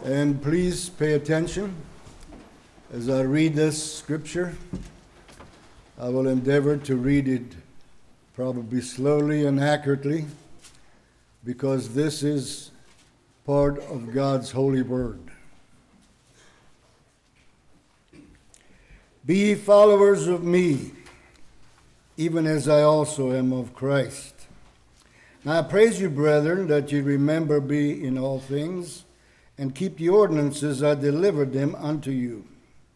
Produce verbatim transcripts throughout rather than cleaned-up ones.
And please pay attention as I read this scripture. I will endeavor to read it probably slowly and accurately, because this is part of God's holy word. Be ye followers of me, even as I also am of Christ. Now I praise you, brethren, that ye remember me in all things, and keep the ordinances I delivered them unto you.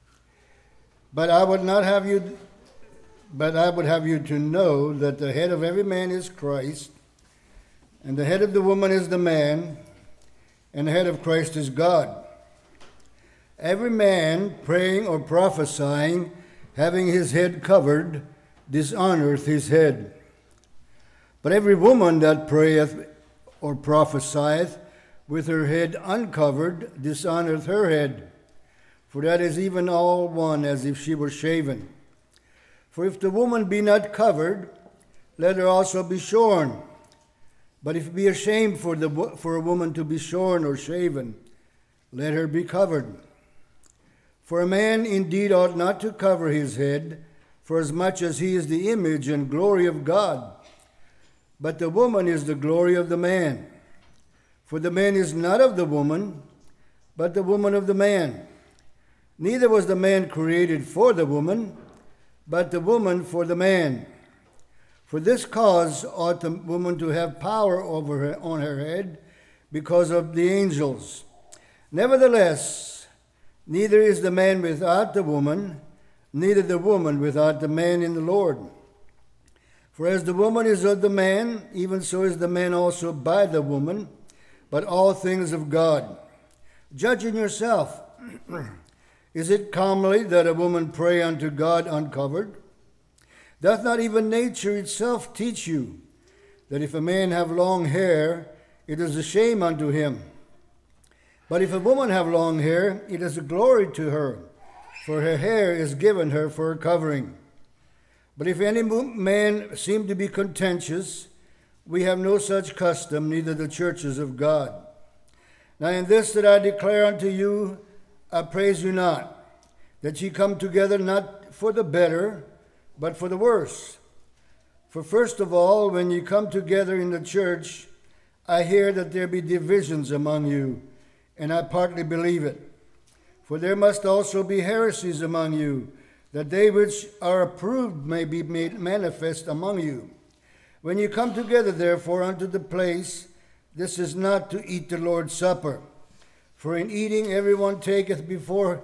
But I would not have you, but I would have you to know that the head of every man is Christ, and the head of the woman is the man, and the head of Christ is God. Every man praying or prophesying, having his head covered, dishonoreth his head. But every woman that prayeth or prophesieth with her head uncovered dishonoreth her head, for that is even all one as if she were shaven. For if the woman be not covered, let her also be shorn. But if it be a shame for, the, for a woman to be shorn or shaven, let her be covered. For a man indeed ought not to cover his head, forasmuch as he is the image and glory of God. But the woman is the glory of the man. For the man is not of the woman, but the woman of the man. Neither was the man created for the woman, but the woman for the man. For this cause ought the woman to have power over her, on her head, because of the angels. Nevertheless, neither is the man without the woman, neither the woman without the man in the Lord. For as the woman is of the man, even so is the man also by the woman, but all things of God. Judging yourself, is it comely that a woman pray unto God uncovered? Doth not even nature itself teach you that if a man have long hair, it is a shame unto him? But if a woman have long hair, it is a glory to her, for her hair is given her for a covering. But if any man seem to be contentious, we have no such custom, neither the churches of God. Now in this that I declare unto you, I praise you not, that ye come together not for the better, but for the worse. For first of all, when ye come together in the church, I hear that there be divisions among you, and I partly believe it. For there must also be heresies among you, that they which are approved may be made manifest among you. When you come together, therefore, unto the place, this is not to eat the Lord's Supper. For in eating every one taketh before,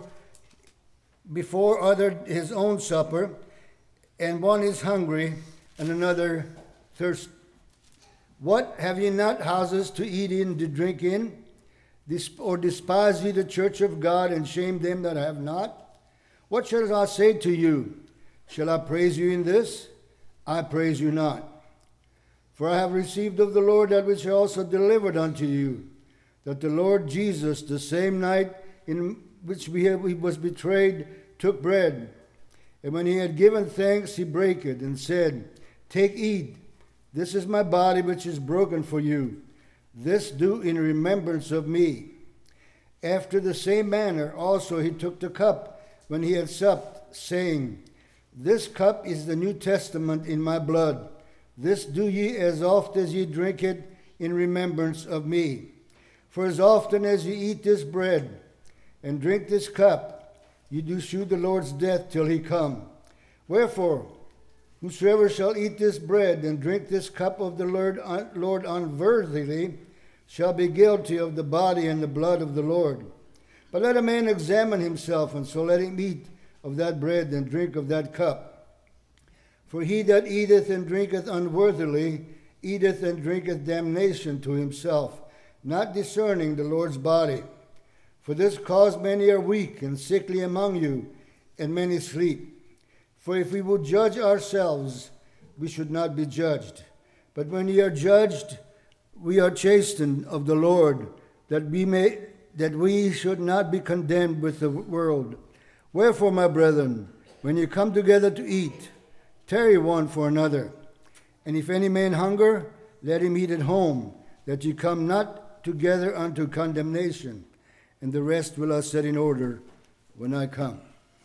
before other his own supper, and one is hungry, and another thirst. What, have ye not houses to eat in, to drink in? Or despise ye the church of God, and shame them that have not? What shall I say to you? Shall I praise you in this? I praise you not. For I have received of the Lord that which I also delivered unto you, that the Lord Jesus, the same night in which we he was betrayed, took bread. And when he had given thanks, he brake it, and said, Take, eat, this is my body which is broken for you. This do in remembrance of me. After the same manner also he took the cup when he had supped, saying, This cup is the New Testament in my blood. This do ye as oft as ye drink it in remembrance of me. For as often as ye eat this bread and drink this cup, ye do shew the Lord's death till he come. Wherefore, whosoever shall eat this bread and drink this cup of the Lord, Lord unworthily shall be guilty of the body and the blood of the Lord. But let a man examine himself, and so let him eat of that bread and drink of that cup. For he that eateth and drinketh unworthily eateth and drinketh damnation to himself, not discerning the Lord's body. For this cause many are weak and sickly among you, and many sleep. For if we would judge ourselves, we should not be judged. But when ye are judged, we are chastened of the Lord, that we may that we should not be condemned with the world. Wherefore, my brethren, when you come together to eat, tarry one for another. And if any man hunger, let him eat at home, that ye come not together unto condemnation. and the rest will I set in order when I come.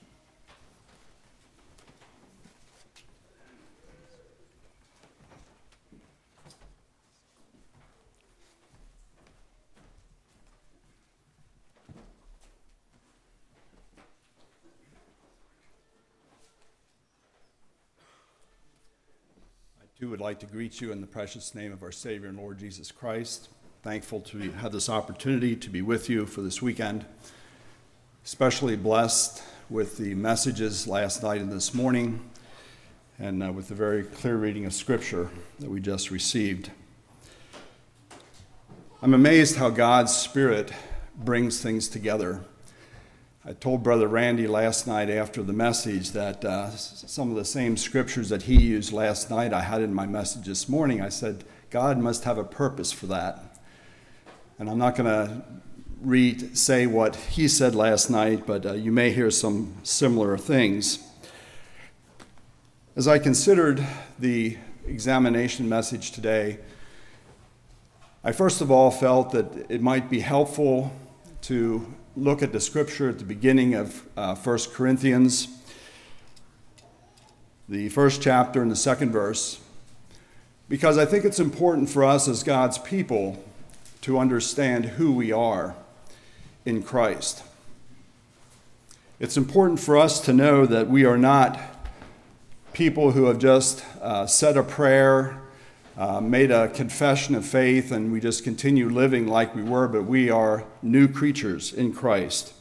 I too would like to greet you in the precious name of our Savior and Lord Jesus Christ. Thankful to have this opportunity to be with you for this weekend. Especially blessed with the messages last night and this morning, and uh, with the very clear reading of Scripture that we just received. I'm amazed how God's Spirit brings things together. I told Brother Randy last night after the message that uh, some of the same scriptures that he used last night I had in my message this morning. I said, God must have a purpose for that. And I'm not going to read, say what he said last night, but uh, you may hear some similar things. As I considered the examination message today, I first of all felt that it might be helpful to look at the scripture at the beginning of uh, First Corinthians, the first chapter and the second verse, because I think it's important for us as God's people to understand who we are in Christ. It's important for us to know that we are not people who have just uh, said a prayer, Uh, made a confession of faith, and we just continue living like we were, but we are new creatures in Christ.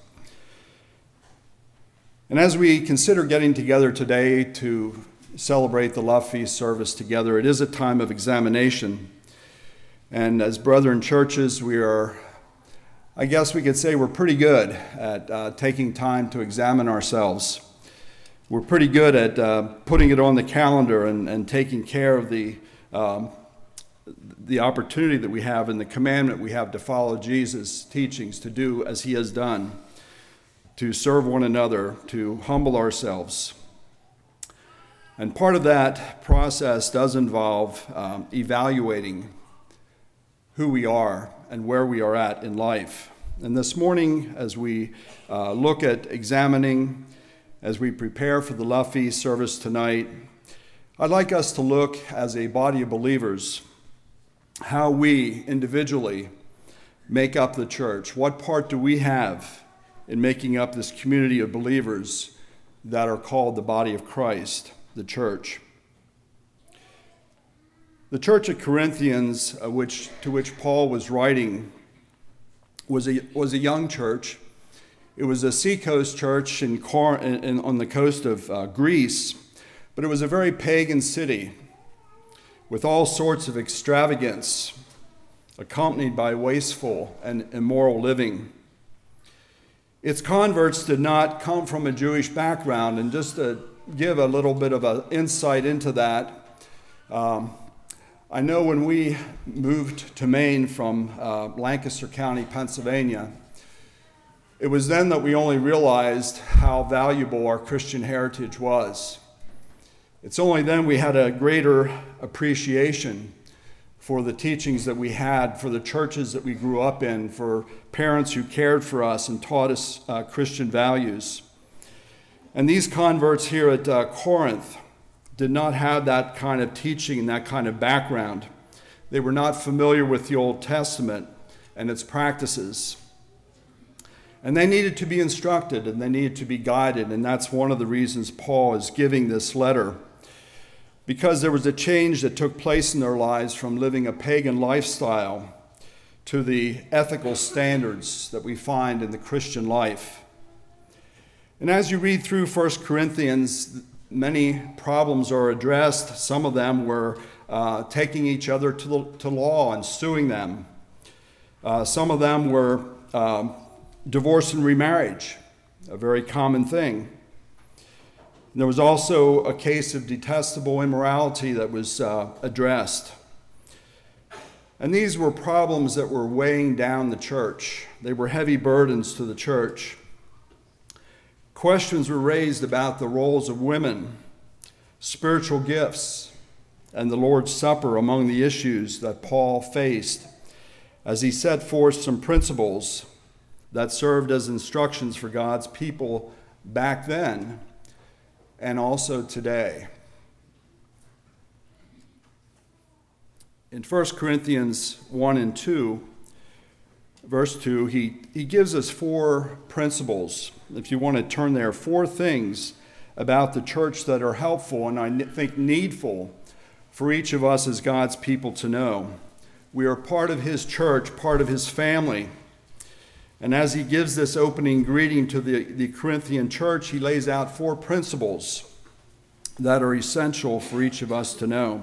And as we consider getting together today to celebrate the Love Feast service together, it is a time of examination. And as brethren churches, we are, I guess we could say we're pretty good at uh, taking time to examine ourselves. We're pretty good at uh, putting it on the calendar and, and taking care of the Um, the opportunity that we have and the commandment we have to follow Jesus' teachings, to do as he has done, to serve one another, to humble ourselves. And part of that process does involve um, evaluating who we are and where we are at in life. And this morning, as we uh, look at examining, as we prepare for the Love Feast service tonight, I'd like us to look as a body of believers how we individually make up the church. What part do we have in making up this community of believers that are called the body of Christ, the church? The church at Corinthians, uh, which to which Paul was writing, was a was a young church. It was a seacoast church in, Cor- in on the coast of uh, Greece. But it was a very pagan city with all sorts of extravagance, accompanied by wasteful and immoral living. Its converts did not come from a Jewish background, and just to give a little bit of an insight into that, um, I know when we moved to Maine from uh, Lancaster County, Pennsylvania, it was then that we only realized how valuable our Christian heritage was. It's only then we had a greater appreciation for the teachings that we had, for the churches that we grew up in, for parents who cared for us and taught us uh, Christian values. And these converts here at uh, Corinth did not have that kind of teaching and that kind of background. They were not familiar with the Old Testament and its practices. And they needed to be instructed, and they needed to be guided, and that's one of the reasons Paul is giving this letter. Because there was a change that took place in their lives from living a pagan lifestyle to the ethical standards that we find in the Christian life. And as you read through First Corinthians, many problems are addressed. Some of them were uh, taking each other to, the, to law and suing them. Uh, some of them were uh, divorce and remarriage, a very common thing. There was also a case of detestable immorality that was uh, addressed. And these were problems that were weighing down the church. They were heavy burdens to the church. Questions were raised about the roles of women, spiritual gifts, and the Lord's Supper among the issues that Paul faced as he set forth some principles that served as instructions for God's people back then and also today. In First Corinthians one and two, verse two, he, he gives us four principles. If you want to turn there, four things about the church that are helpful and I think needful for each of us as God's people to know. We are part of his church, part of his family. And as he gives this opening greeting to the, the Corinthian church, he lays out four principles that are essential for each of us to know.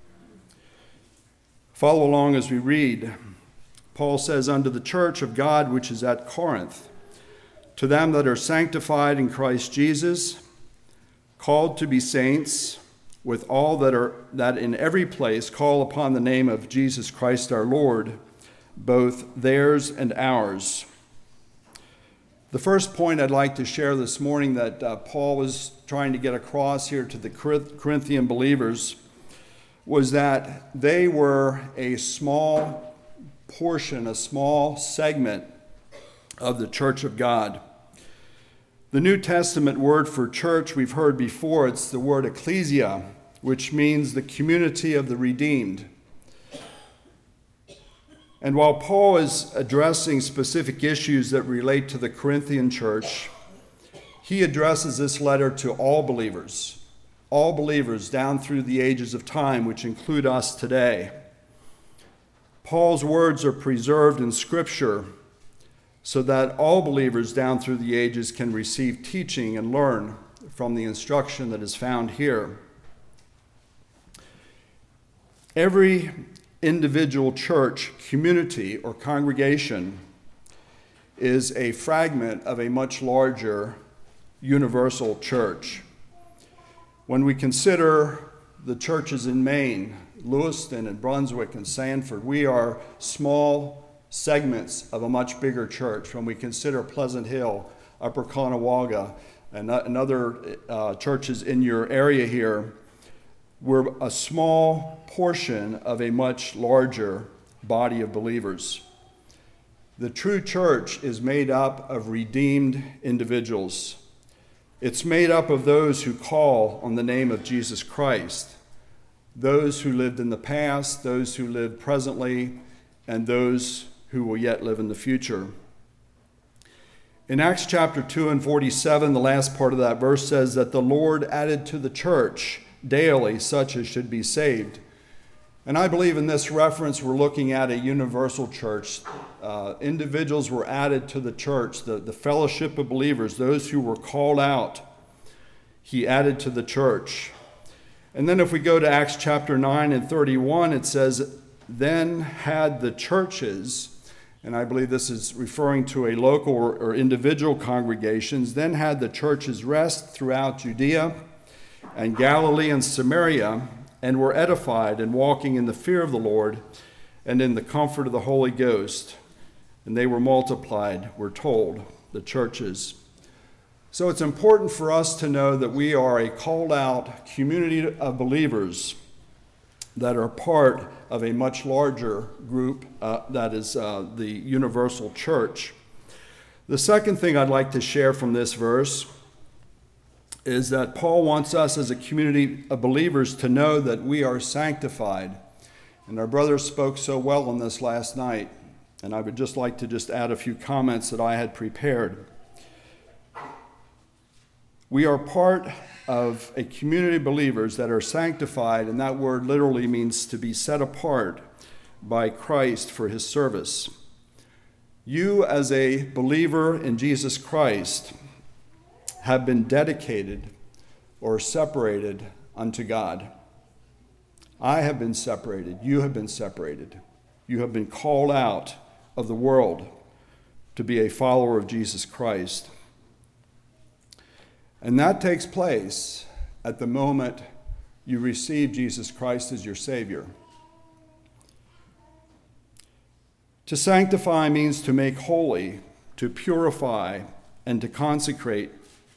Follow along as we read. Paul says, "Unto the church of God which is at Corinth, to them that are sanctified in Christ Jesus, called to be saints, with all that are that in every place call upon the name of Jesus Christ our Lord, both theirs and ours." The first point I'd like to share this morning that uh, Paul was trying to get across here to the Corinthian believers was that they were a small portion, a small segment of the church of God. The New Testament word for church we've heard before, it's the word ecclesia, which means the community of the redeemed. And while Paul is addressing specific issues that relate to the Corinthian church, he addresses this letter to all believers, all believers down through the ages of time, which include us today. Paul's words are preserved in Scripture so that all believers down through the ages can receive teaching and learn from the instruction that is found here. Every individual church, community, or congregation is a fragment of a much larger universal church. When we consider the churches in Maine, Lewiston and Brunswick and Sanford, we are small segments of a much bigger church. When we consider Pleasant Hill, Upper Conewaga, and, and other uh, churches in your area here, we're a small portion of a much larger body of believers. The true church is made up of redeemed individuals. It's made up of those who call on the name of Jesus Christ, those who lived in the past, those who live presently, and those who will yet live in the future. In Acts chapter two and forty-seven, the last part of that verse says that the Lord added to the church daily such as should be saved. And I believe in this reference we're looking at a universal church. Uh, individuals were added to the church, the, the fellowship of believers, those who were called out, he added to the church. And then if we go to Acts chapter nine and thirty-one, it says, "Then had the churches," and I believe this is referring to a local or, or individual congregations, "then had the churches rest throughout Judea and Galilee and Samaria, and were edified and walking in the fear of the Lord and in the comfort of the Holy Ghost. And they were multiplied," we're told, the churches. So it's important for us to know that we are a called out community of believers that are part of a much larger group uh, that is uh, the universal church. The second thing I'd like to share from this verse is that Paul wants us as a community of believers to know that we are sanctified. And our brother spoke so well on this last night, and I would just like to just add a few comments that I had prepared. We are part of a community of believers that are sanctified, and that word literally means to be set apart by Christ for his service. You, as a believer in Jesus Christ, have been dedicated or separated unto God. I have been separated. You have been separated. You have been called out of the world to be a follower of Jesus Christ. And that takes place at the moment you receive Jesus Christ as your Savior. To sanctify means to make holy, to purify, and to consecrate.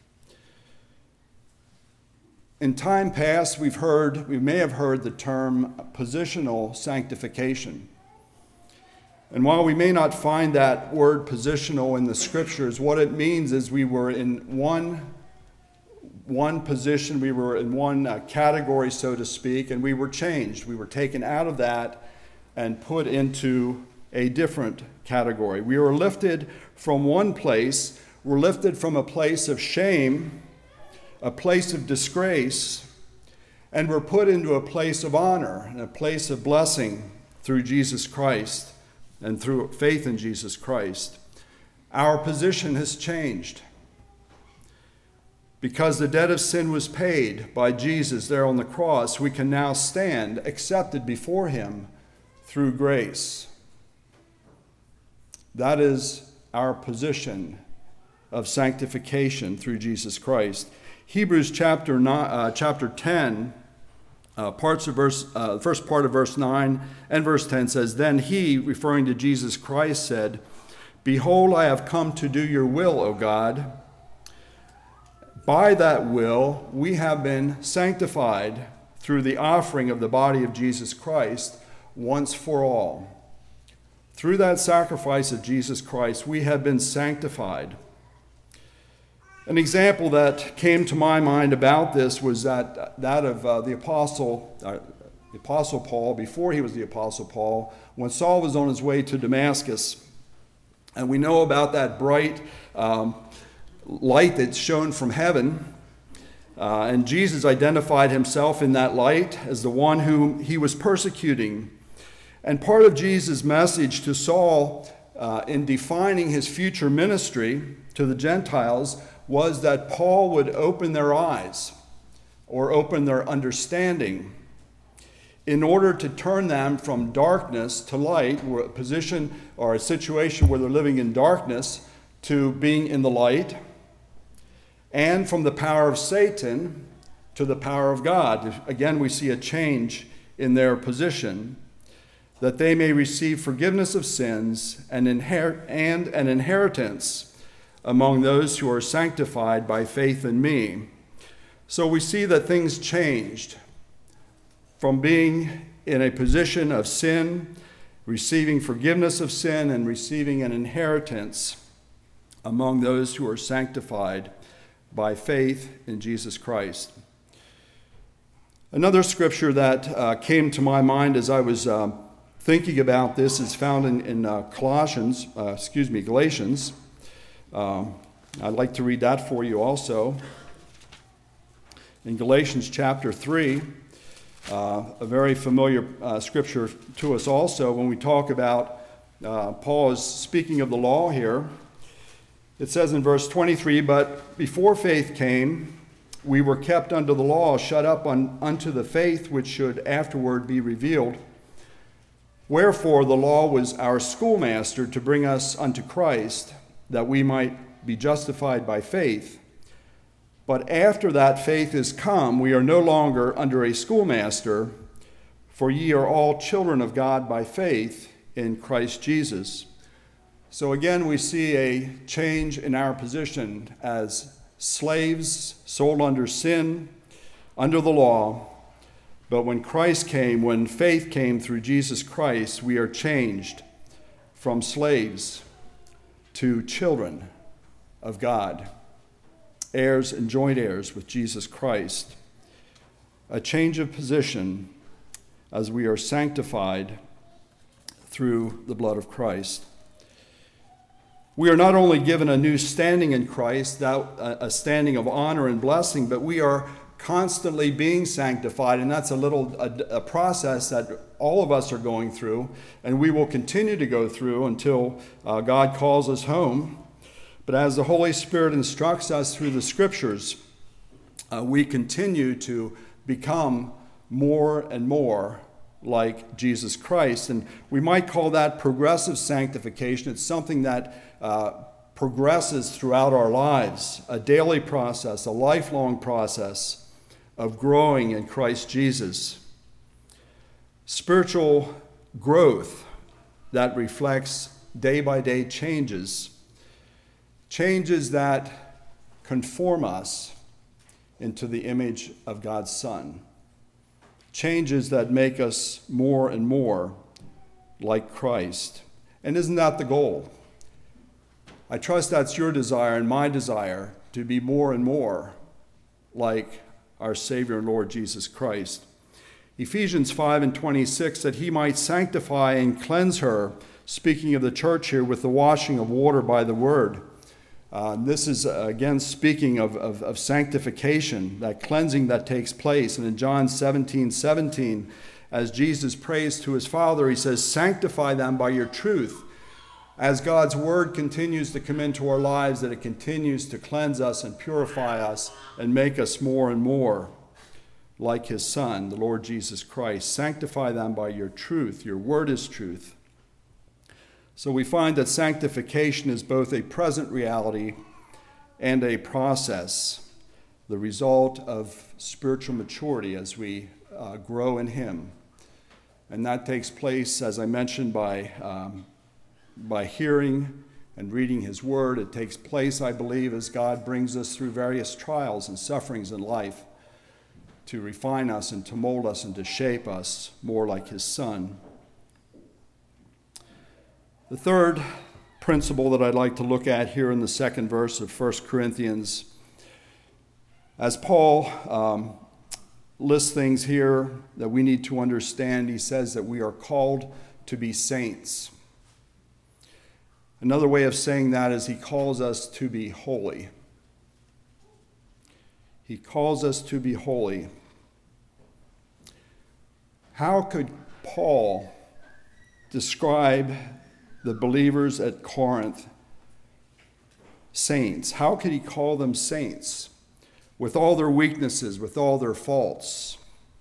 In time past, we've heard, we may have heard the term positional sanctification. And while we may not find that word positional in the scriptures, what it means is we were in one, one position, we were in one uh, category, so to speak, and we were changed. We were taken out of that and put into a different category. We were lifted from one place, we're lifted from a place of shame, a place of disgrace, and we're put into a place of honor and a place of blessing through Jesus Christ and through faith in Jesus Christ. Our position has changed. Because the debt of sin was paid by Jesus there on the cross, we can now stand accepted before him through grace. That is our position of sanctification through Jesus Christ. Hebrews chapter nine, uh, chapter ten, uh, parts of verse, uh, the first part of verse nine and verse ten says, "Then he," referring to Jesus Christ, said, "Behold, I have come to do your will, O God." By that will, we have been sanctified through the offering of the body of Jesus Christ once for all. Through that sacrifice of Jesus Christ, we have been sanctified. An example that came to my mind about this was that, that of uh, the apostle, uh, the apostle Paul, before he was the apostle Paul, when Saul was on his way to Damascus. And we know about that bright um, light that's shone from heaven. Uh, and Jesus identified himself in that light as the one whom he was persecuting. And part of Jesus' message to Saul uh, in defining his future ministry to the Gentiles was that Paul would open their eyes or open their understanding in order to turn them from darkness to light, or a position or a situation where they're living in darkness, to being in the light, and from the power of Satan to the power of God. Again, we see a change in their position, that they may receive forgiveness of sins and, inher- and an inheritance among those who are sanctified by faith in me. So we see that things changed from being in a position of sin, receiving forgiveness of sin, and receiving an inheritance among those who are sanctified by faith in Jesus Christ. Another scripture that uh, came to my mind as I was uh, thinking about this is found in, in uh, Colossians, uh, excuse me, Galatians. Um, I'd like to read that for you also. In Galatians chapter three, uh, a very familiar uh, scripture to us also when we talk about, uh, Paul is speaking of the law here. It says in verse twenty-three, "But before faith came, we were kept under the law, shut up on, unto the faith which should afterward be revealed. Wherefore the law was our schoolmaster to bring us unto Christ, that we might be justified by faith. But after that faith is come, we are no longer under a schoolmaster, for ye are all children of God by faith in Christ Jesus." So again, we see a change in our position as slaves sold under sin, under the law. But when Christ came, when faith came through Jesus Christ, we are changed from slaves to children of God, heirs and joint heirs with Jesus Christ. A change of position as we are sanctified through the blood of Christ. We are not only given a new standing in Christ, a standing of honor and blessing, but we are constantly being sanctified, and that's a little a, a process that all of us are going through, and we will continue to go through until uh, God calls us home. But as the Holy Spirit instructs us through the Scriptures, uh, we continue to become more and more like Jesus Christ. And we might call that progressive sanctification. It's something that uh, progresses throughout our lives, a daily process, a lifelong process of growing in Christ Jesus. Spiritual growth that reflects day-by-day changes, changes that conform us into the image of God's Son, changes that make us more and more like Christ. And isn't that the goal? I trust that's your desire and my desire, to be more and more like our Savior and Lord Jesus Christ. Ephesians five and twenty-six, that he might sanctify and cleanse her, speaking of the church here, with the washing of water by the word. Uh, this is, uh, again, speaking of, of, of sanctification, that cleansing that takes place. And in John seventeen seventeen, as Jesus prays to his Father, he says, sanctify them by your truth. As God's word continues to come into our lives, that it continues to cleanse us and purify us and make us more and more like his Son, the Lord Jesus Christ. Sanctify them by your truth. Your word is truth. So we find that sanctification is both a present reality and a process, the result of spiritual maturity as we uh, grow in him. And that takes place, as I mentioned, by, um, by hearing and reading his word. It takes place, I believe, as God brings us through various trials and sufferings in life to refine us and to mold us and to shape us more like his Son. The third principle that I'd like to look at here in the second verse of First Corinthians, as Paul um, lists things here that we need to understand, he says that we are called to be saints. Another way of saying that is he calls us to be holy. He calls us to be holy. How could Paul describe the believers at Corinth saints? How could he call them saints with all their weaknesses, with all their faults?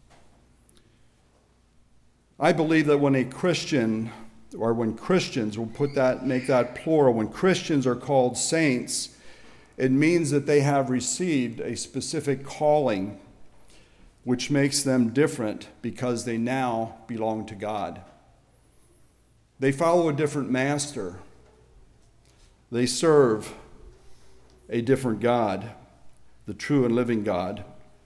I believe that when a Christian, or when Christians, we'll put that, make that plural, when Christians are called saints, it means that they have received a specific calling which makes them different because they now belong to God. They follow a different master. They serve a different God, the true and living God.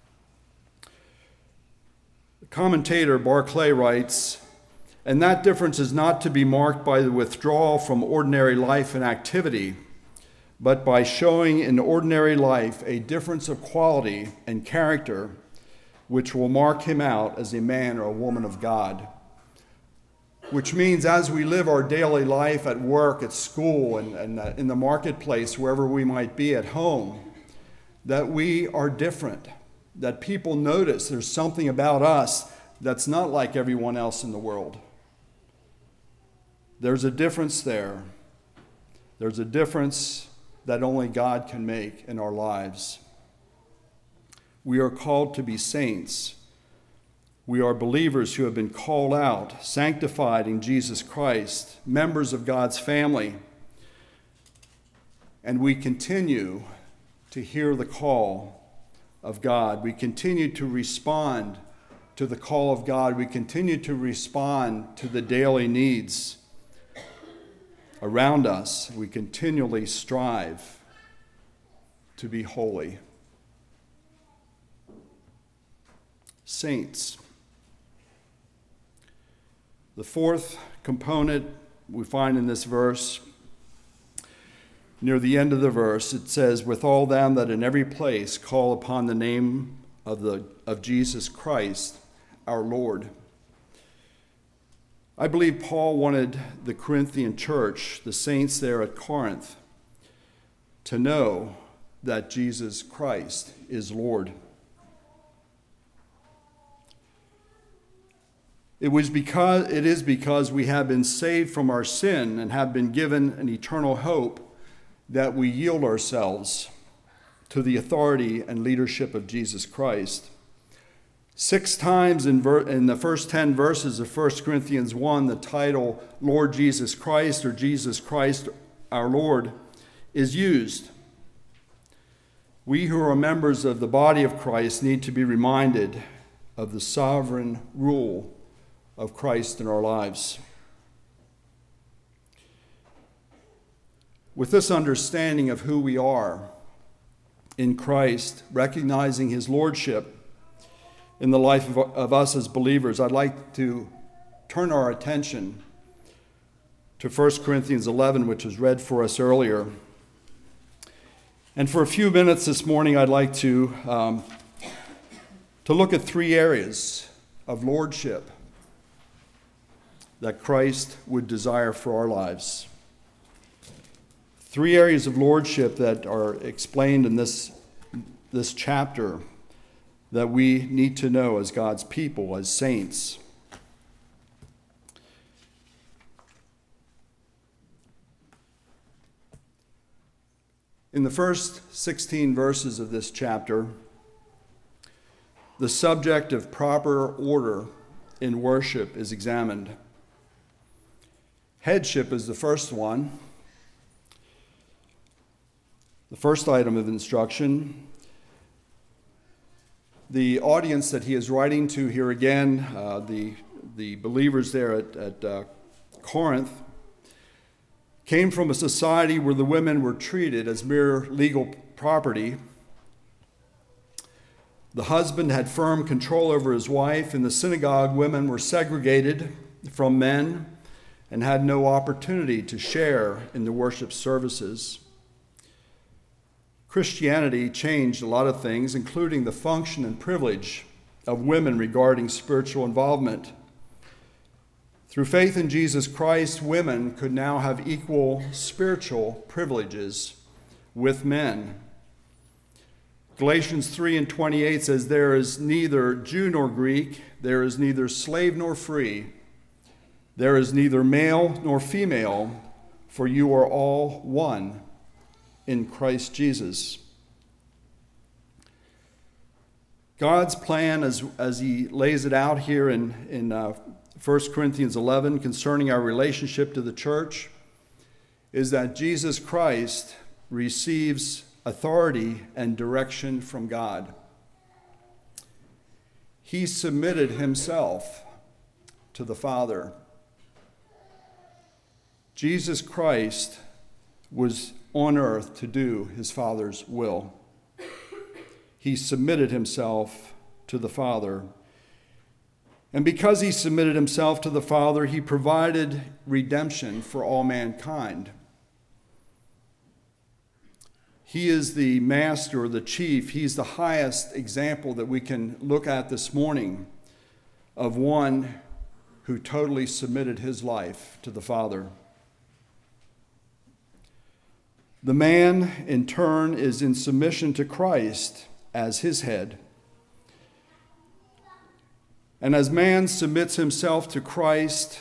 The commentator Barclay writes, and that difference is not to be marked by the withdrawal from ordinary life and activity, but by showing in ordinary life a difference of quality and character which will mark him out as a man or a woman of God. Which means as we live our daily life at work, at school, and, and uh, in the marketplace, wherever we might be at home, that we are different, that people notice there's something about us that's not like everyone else in the world. There's a difference there. There's a difference that only God can make in our lives. We are called to be saints. We are believers who have been called out, sanctified in Jesus Christ, members of God's family. And we continue to hear the call of God. We continue to respond to the call of God. We continue to respond to the daily needs around us. We continually strive to be holy. Saints. The fourth component we find in this verse, near the end of the verse, it says, with all them that in every place call upon the name of, the, of Jesus Christ, our Lord. I believe Paul wanted the Corinthian church, the saints there at Corinth, to know that Jesus Christ is Lord. It was because it is because we have been saved from our sin and have been given an eternal hope that we yield ourselves to the authority and leadership of Jesus Christ. Six times in, ver- in the first ten verses of First Corinthians one, the title Lord Jesus Christ or Jesus Christ our Lord is used. We who are members of the body of Christ need to be reminded of the sovereign rule of Christ in our lives. With this understanding of who we are in Christ, recognizing his lordship in the life of, of us as believers, I'd like to turn our attention to First Corinthians eleven, which was read for us earlier. And for a few minutes this morning, I'd like to, um, to look at three areas of lordship that Christ would desire for our lives. Three areas of lordship that are explained in this, this chapter that we need to know as God's people, as saints. In the first sixteen verses of this chapter, the subject of proper order in worship is examined. Headship is the first one. The first item of instruction. The audience that he is writing to here again, uh, the, the believers there at, at uh, Corinth, came from a society where the women were treated as mere legal property. The husband had firm control over his wife. In the synagogue, women were segregated from men and had no opportunity to share in the worship services. Christianity changed a lot of things, including the function and privilege of women regarding spiritual involvement. Through faith in Jesus Christ, women could now have equal spiritual privileges with men. Galatians three and twenty-eight says, "There is neither Jew nor Greek, there is neither slave nor free, there is neither male nor female, for you are all one in Christ Jesus." God's plan, as, as he lays it out here in, in uh, First Corinthians eleven concerning our relationship to the church, is that Jesus Christ receives authority and direction from God. He submitted himself to the Father. Jesus Christ was on earth to do his Father's will. He submitted himself to the Father. And because he submitted himself to the Father, he provided redemption for all mankind. He is the master, the chief. He's the highest example that we can look at this morning of one who totally submitted his life to the Father. The man, in turn, is in submission to Christ as his head. And as man submits himself to Christ,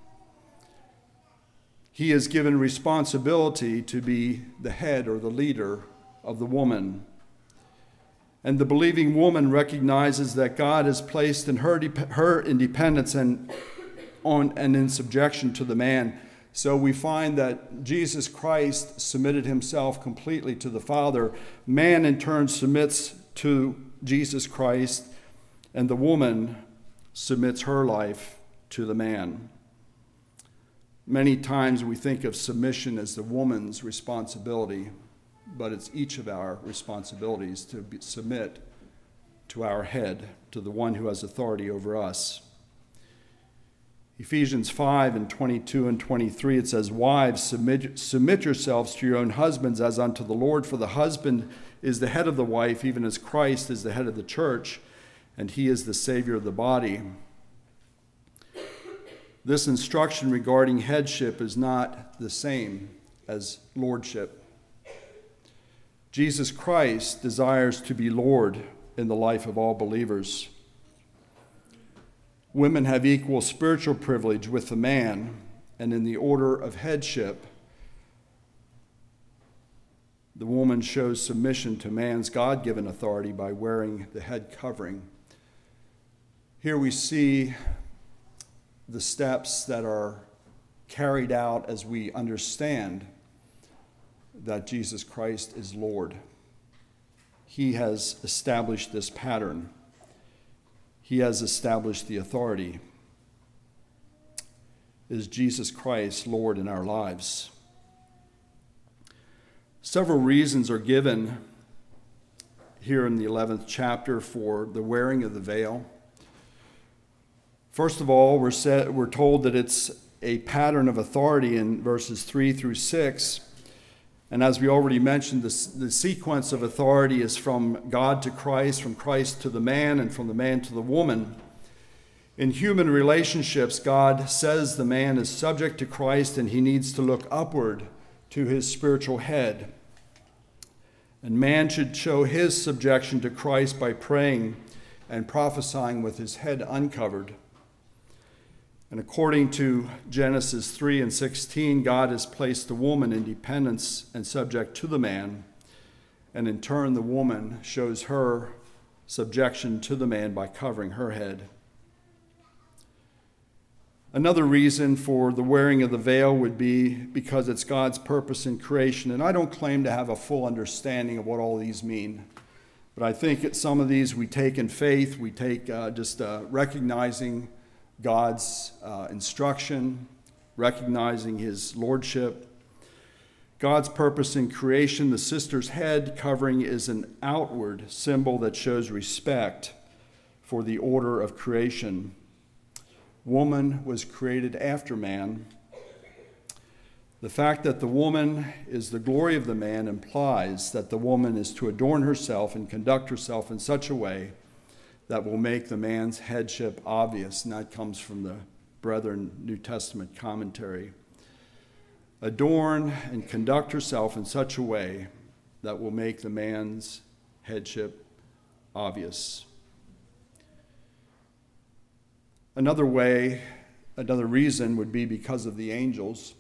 he is given responsibility to be the head or the leader of the woman. And the believing woman recognizes that God has placed in her, her independence and, on, and in subjection to the man. So we find that Jesus Christ submitted himself completely to the Father. Man in turn submits to Jesus Christ, and the woman submits her life to the man. Many times we think of submission as the woman's responsibility, but it's each of our responsibilities to be, submit to our head, to the one who has authority over us. Ephesians five and twenty-two and twenty-three, it says, "Wives, submit, submit yourselves to your own husbands as unto the Lord, for the husband is the head of the wife, even as Christ is the head of the church, and he is the Savior of the body." This instruction regarding headship is not the same as lordship. Jesus Christ desires to be Lord in the life of all believers. Women have equal spiritual privilege with the man, and in the order of headship, the woman shows submission to man's God-given authority by wearing the head covering. Here we see the steps that are carried out as we understand that Jesus Christ is Lord. He has established this pattern. He has established the authority. Is Jesus Christ Lord in our lives? Several reasons are given here in the eleventh chapter for the wearing of the veil. First of all, we're, set, we're told that it's, a pattern of authority in verses three through six. And as we already mentioned, this, the sequence of authority is from God to Christ, from Christ to the man, and from the man to the woman. In human relationships, God says the man is subject to Christ and he needs to look upward to his spiritual head. And man should show his subjection to Christ by praying and prophesying with his head uncovered. And according to Genesis three and sixteen, God has placed the woman in dependence and subject to the man, and in turn the woman shows her subjection to the man by covering her head. Another reason for the wearing of the veil would be because it's God's purpose in creation, and I don't claim to have a full understanding of what all these mean, but I think that some of these we take in faith, we take uh, just uh, recognizing God's uh, instruction, recognizing his lordship. God's purpose in creation, the sister's head covering is an outward symbol that shows respect for the order of creation. Woman was created after man. The fact that the woman is the glory of the man implies that the woman is to adorn herself and conduct herself in such a way that will make the man's headship obvious, and that comes from the Brethren New Testament commentary. Adorn and conduct herself in such a way that will make the man's headship obvious. Another way, another reason would be because of the angels.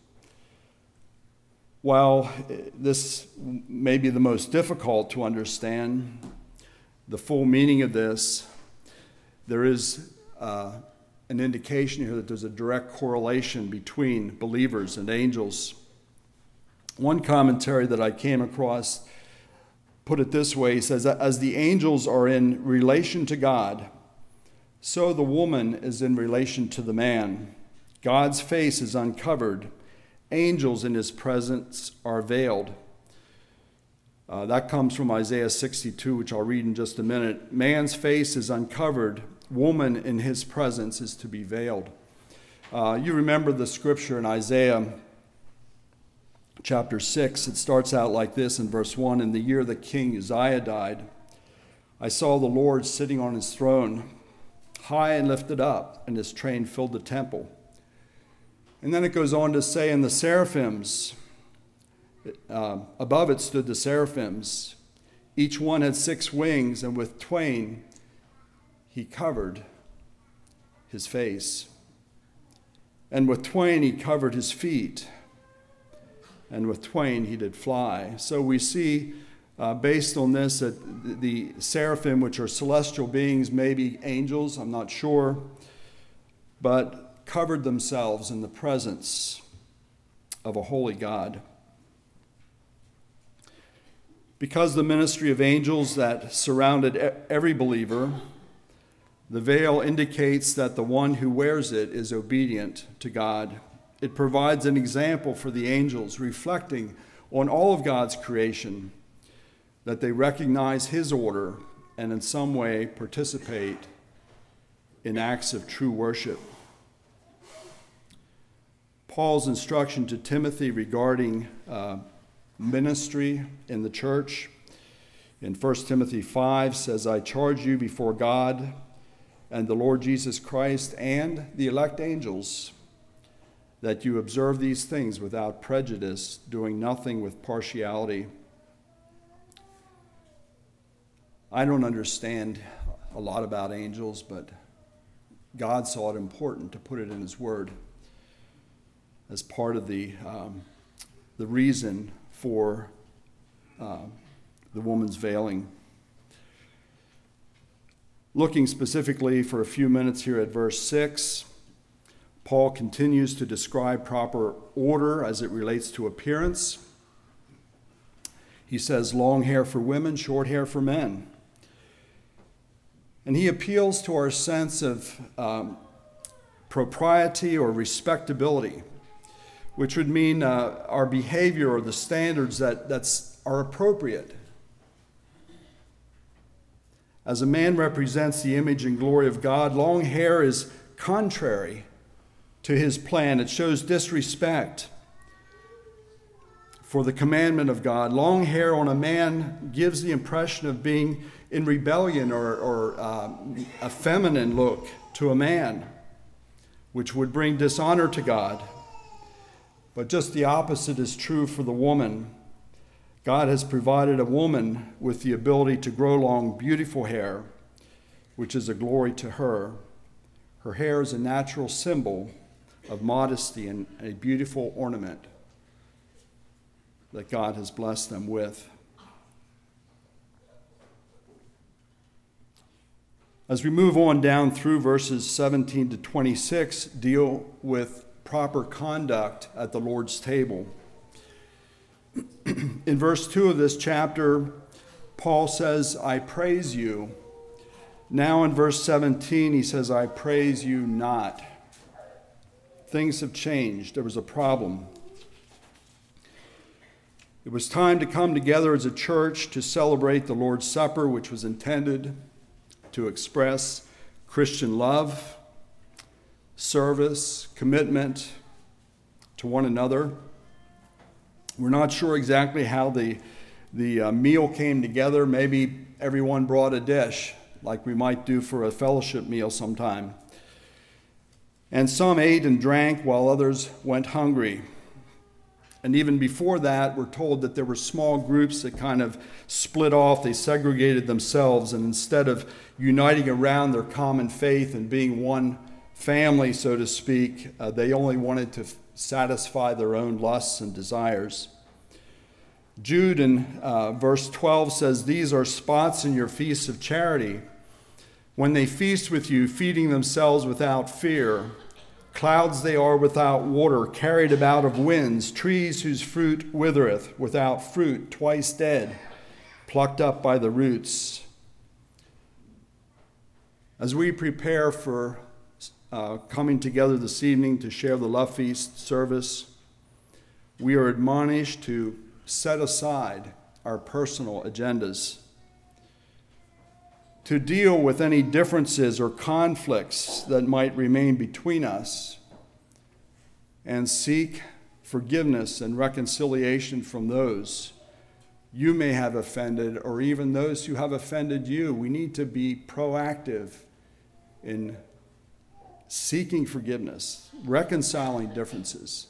While this may be the most difficult to understand, the full meaning of this, there is uh, an indication here that there's a direct correlation between believers and angels. One commentary that I came across put it this way. He says, as the angels are in relation to God, so the woman is in relation to the man. God's face is uncovered. Angels in his presence are veiled. Uh, that comes from Isaiah sixty-two, which I'll read in just a minute. Man's face is uncovered. Woman in his presence is to be veiled. Uh, you remember the scripture in Isaiah chapter six. It starts out like this in verse one. In the year that King Uzziah died, I saw the Lord sitting on his throne, high and lifted up, and his train filled the temple. And then it goes on to say, and the seraphims, uh, above it stood the seraphims. Each one had six wings, and with twain he covered his face. And with twain he covered his feet. And with twain he did fly. So we see, uh, based on this, that the seraphim, which are celestial beings, maybe angels, I'm not sure, but covered themselves in the presence of a holy God. Because the ministry of angels that surrounded every believer, the veil indicates that the one who wears it is obedient to God. It provides an example for the angels, reflecting on all of God's creation, that they recognize his order and in some way participate in acts of true worship. Paul's instruction to Timothy regarding uh, ministry in the church in First Timothy five says, I charge you before God and the Lord Jesus Christ and the elect angels that you observe these things without prejudice, doing nothing with partiality. I don't understand a lot about angels, but God saw it important to put it in his word as part of the, um, the reason for uh, the woman's veiling. Looking specifically for a few minutes here at verse six, Paul continues to describe proper order as it relates to appearance. He says long hair for women, short hair for men. And he appeals to our sense of um, propriety or respectability, which would mean uh, our behavior or the standards that that's, are appropriate. As a man represents the image and glory of God, long hair is contrary to his plan. It shows disrespect for the commandment of God. Long hair on a man gives the impression of being in rebellion or, or uh, a feminine look to a man, which would bring dishonor to God. But just the opposite is true for the woman. God has provided a woman with the ability to grow long, beautiful hair, which is a glory to her. Her hair is a natural symbol of modesty and a beautiful ornament that God has blessed them with. As we move on down through verses seventeen to twenty-six, deal with proper conduct at the Lord's table. In verse two of this chapter, Paul says, I praise you. Now in verse seventeen, he says, I praise you not. Things have changed. There was a problem. It was time to come together as a church to celebrate the Lord's Supper, which was intended to express Christian love, service, commitment to one another. We're not sure exactly how the, the uh, meal came together. Maybe everyone brought a dish, like we might do for a fellowship meal sometime. And some ate and drank while others went hungry. And even before that, we're told that there were small groups that kind of split off. They segregated themselves, and instead of uniting around their common faith and being one family, so to speak, uh, they only wanted to f- satisfy their own lusts and desires. Jude in uh, verse twelve says, these are spots in your feasts of charity, when they feast with you, feeding themselves without fear. Clouds they are without water, carried about of winds, trees whose fruit withereth, without fruit, twice dead, plucked up by the roots. As we prepare for uh, coming together this evening to share the Love Feast service, we are admonished to set aside our personal agendas, to deal with any differences or conflicts that might remain between us, and seek forgiveness and reconciliation from those you may have offended, or even those who have offended you. We need to be proactive in seeking forgiveness, reconciling differences,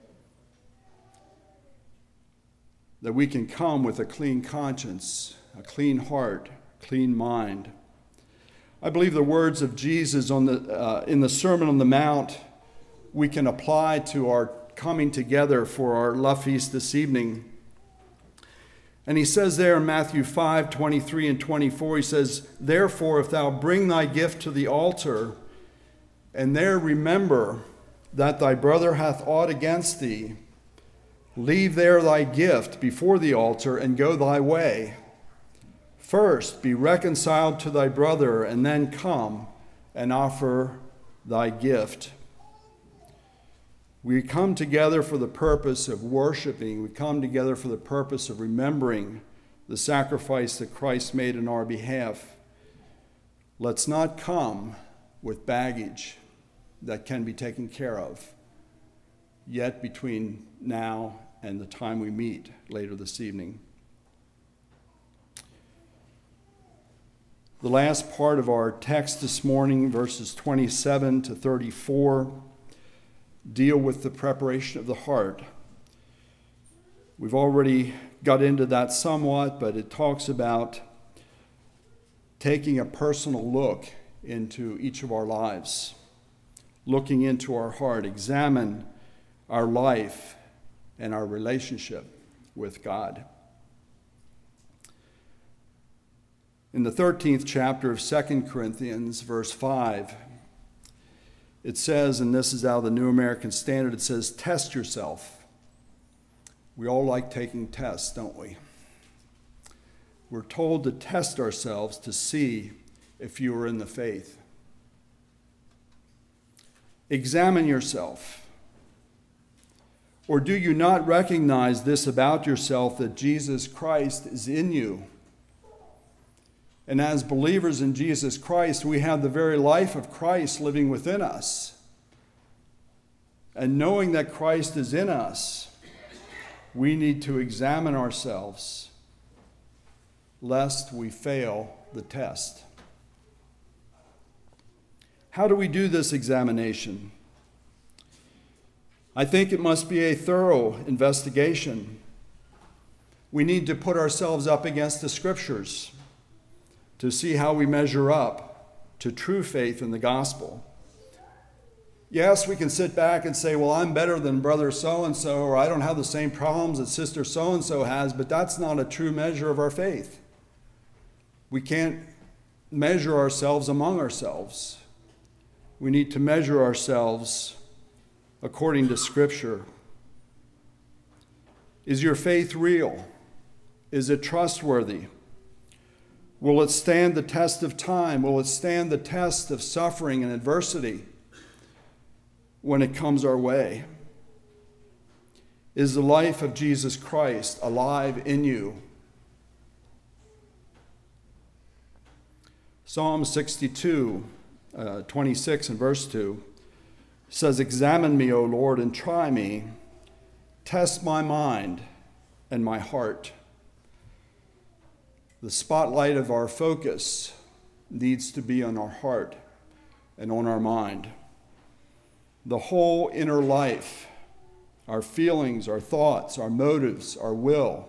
that we can come with a clean conscience, a clean heart, clean mind. I believe the words of Jesus on the uh, in the Sermon on the Mount we can apply to our coming together for our love feast this evening. And he says there in Matthew five, twenty-three and twenty-four, he says, therefore, if thou bring thy gift to the altar, and there remember that thy brother hath aught against thee, leave there thy gift before the altar, and go thy way. First, be reconciled to thy brother, and then come and offer thy gift. We come together for the purpose of worshiping. We come together for the purpose of remembering the sacrifice that Christ made in our behalf. Let's not come with baggage that can be taken care of yet between now and the time we meet later this evening. The last part of our text this morning, verses twenty-seven to thirty-four, deal with the preparation of the heart. We've already got into that somewhat, but it talks about taking a personal look into each of our lives, looking into our heart, examine our life and our relationship with God. In the thirteenth chapter of Second Corinthians, verse five, it says, and this is out of the New American Standard, it says, test yourself. We all like taking tests, don't we? We're told to test ourselves to see if you are in the faith. Examine yourself. Or do you not recognize this about yourself, that Jesus Christ is in you? And as believers in Jesus Christ, we have the very life of Christ living within us. And knowing that Christ is in us, we need to examine ourselves lest we fail the test. How do we do this examination? I think it must be a thorough investigation. We need to put ourselves up against the Scriptures to see how we measure up to true faith in the gospel. Yes, we can sit back and say, well, I'm better than brother so-and-so, or I don't have the same problems that sister so-and-so has, but that's not a true measure of our faith. We can't measure ourselves among ourselves. We need to measure ourselves according to Scripture. Is your faith real? Is it trustworthy? Will it stand the test of time? Will it stand the test of suffering and adversity when it comes our way? Is the life of Jesus Christ alive in you? Psalm sixty-two, uh, twenty-six and verse two says, "Examine me, O Lord, and try me. Test my mind and my heart." The spotlight of our focus needs to be on our heart and on our mind. The whole inner life, our feelings, our thoughts, our motives, our will,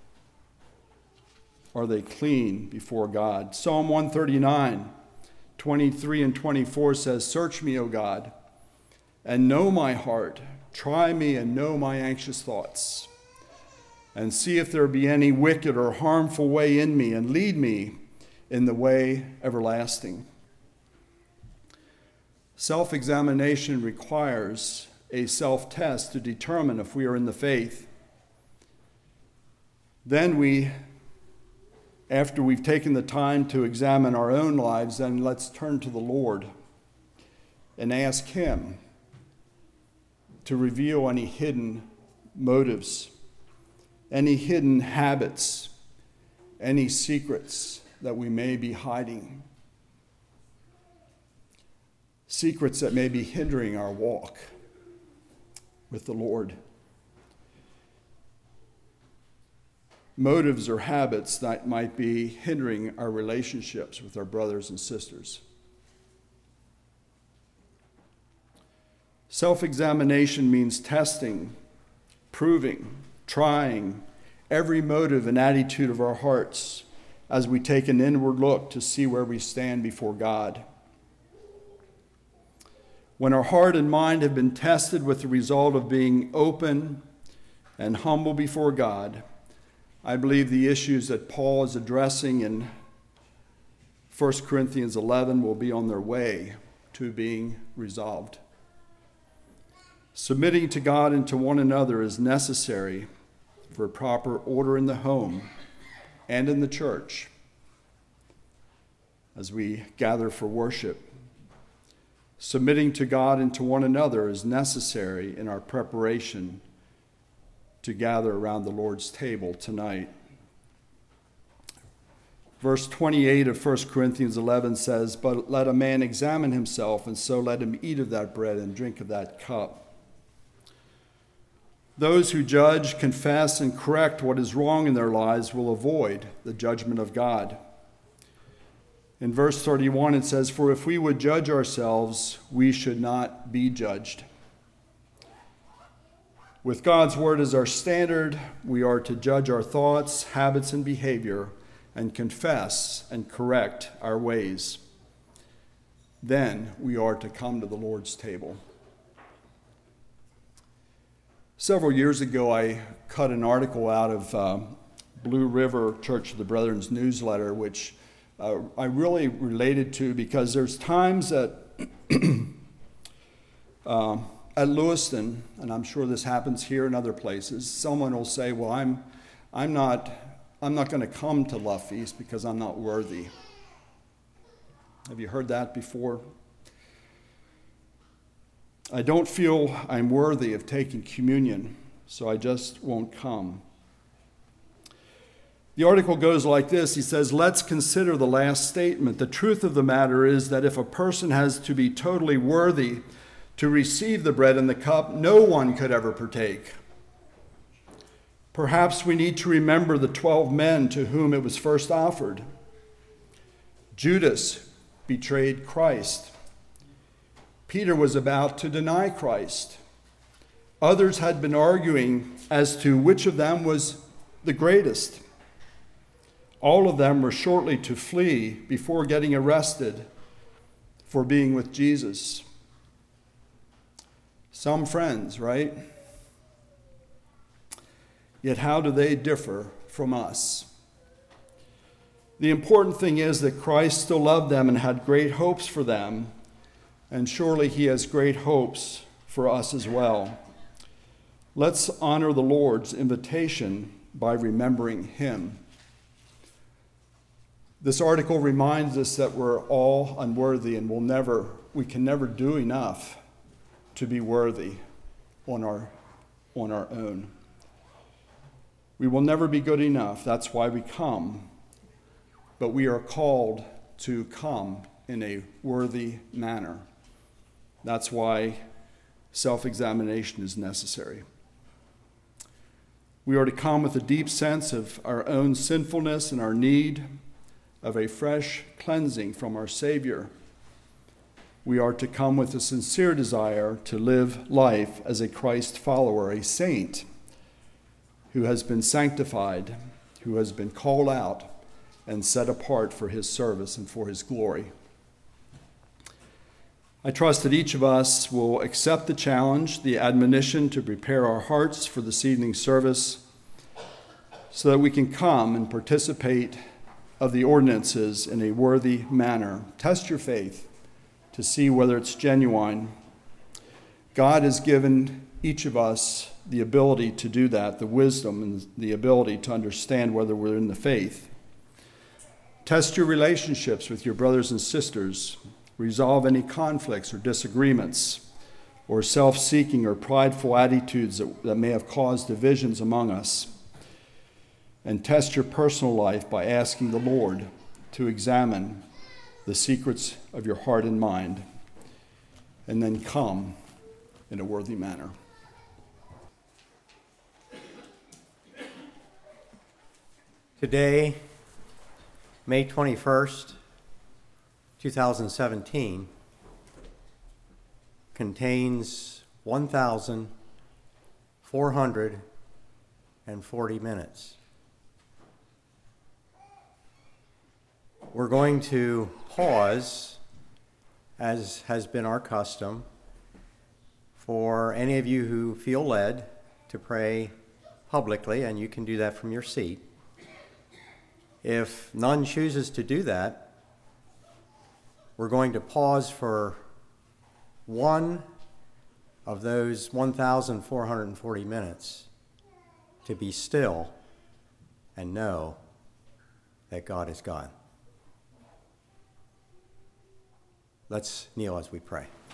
are they clean before God? Psalm one thirty-nine, twenty-three and twenty-four says, "Search me, O God, and know my heart. Try me and know my anxious thoughts. And see if there be any wicked or harmful way in me, and lead me in the way everlasting." Self-examination requires a self-test to determine if we are in the faith. Then we, after we've taken the time to examine our own lives, then let's turn to the Lord and ask Him to reveal any hidden motives, any hidden habits, any secrets that we may be hiding, secrets that may be hindering our walk with the Lord, motives or habits that might be hindering our relationships with our brothers and sisters. Self-examination means testing, proving, trying every motive and attitude of our hearts as we take an inward look to see where we stand before God. When our heart and mind have been tested with the result of being open and humble before God, I believe the issues that Paul is addressing in First Corinthians eleven will be on their way to being resolved. Submitting to God and to one another is necessary for proper order in the home and in the church as we gather for worship. Submitting to God and to one another is necessary in our preparation to gather around the Lord's table tonight. Verse twenty-eight of First Corinthians eleven says, "But let a man examine himself, and so let him eat of that bread and drink of that cup." Those who judge, confess, and correct what is wrong in their lives will avoid the judgment of God. In verse thirty-one, it says, "For if we would judge ourselves, we should not be judged." With God's word as our standard, we are to judge our thoughts, habits, and behavior, and confess and correct our ways. Then we are to come to the Lord's table. Several years ago, I cut an article out of uh, Blue River Church of the Brethren's newsletter, which uh, I really related to because there's times that uh, at Lewiston, and I'm sure this happens here and other places, someone will say, "Well, I'm, I'm not, I'm not going to come to Love Feast because I'm not worthy." Have you heard that before? "I don't feel I'm worthy of taking communion, so I just won't come." The article goes like this. He says, "Let's consider the last statement. The truth of the matter is that if a person has to be totally worthy to receive the bread and the cup no one could ever partake. Perhaps we need to remember the twelve men to whom it was first offered. Judas betrayed Christ. Peter was about to deny Christ. Others had been arguing as to which of them was the greatest. All of them were shortly to flee before getting arrested for being with Jesus. Some friends, right? Yet how do they differ from us? The important thing is that Christ still loved them and had great hopes for them, and surely he has great hopes for us as well. Let's honor the Lord's invitation by remembering him. This article reminds us that we're all unworthy and will never, we can never do enough to be worthy on our, on our own. We will never be good enough. That's why we come. But we are called to come in a worthy manner. That's why self-examination is necessary. We are to come with a deep sense of our own sinfulness and our need of a fresh cleansing from our Savior. We are to come with a sincere desire to live life as a Christ follower, a saint who has been sanctified, who has been called out and set apart for his service and for his glory. I trust that each of us will accept the challenge, the admonition to prepare our hearts for this evening's service so that we can come and participate of the ordinances in a worthy manner. Test your faith to see whether it's genuine. God has given each of us the ability to do that, the wisdom and the ability to understand whether we're in the faith. Test your relationships with your brothers and sisters. Resolve any conflicts or disagreements or self-seeking or prideful attitudes that, that may have caused divisions among us. And test your personal life by asking the Lord to examine the secrets of your heart and mind, and then come in a worthy manner. Today, May twenty-first, two thousand seventeen, contains one thousand four hundred forty minutes. We're going to pause, as has been our custom, for any of you who feel led to pray publicly, and you can do that from your seat. If none chooses to do that, we're going to pause for one of those one thousand four hundred forty minutes to be still and know that God is God. Let's kneel as we pray.